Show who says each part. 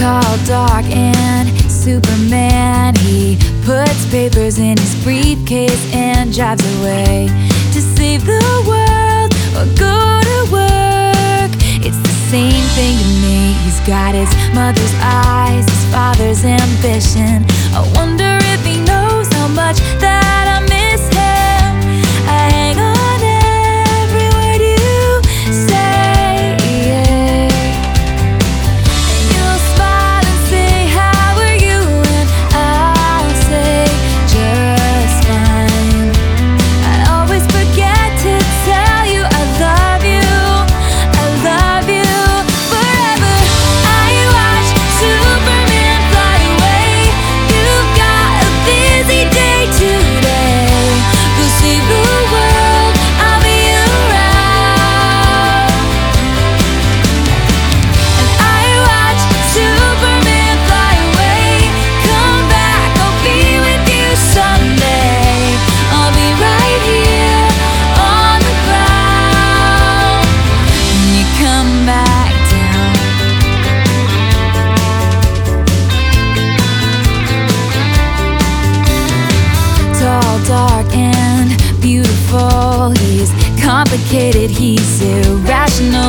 Speaker 1: Tall, dark, and Superman. He puts papers in his briefcase and drives away to save the world or go to work. It's the same thing to me. He's got his mother's eyes, his father's ambition. I wonder if he knows how much that I miss him. I hang on every word you say, yeah. And you'll smile and say, how are you? And I'll say, just fine. I always forget to tell you I love you, I love you forever. I watch Superman fly away. You've got a busy day today. Go save the world, I'll be around. And I watch Superman fly away. Come back, I'll be with you someday. I'll be right here on the ground when you come back down. Tall, dark, and beautiful. He's complicated, he's irrational.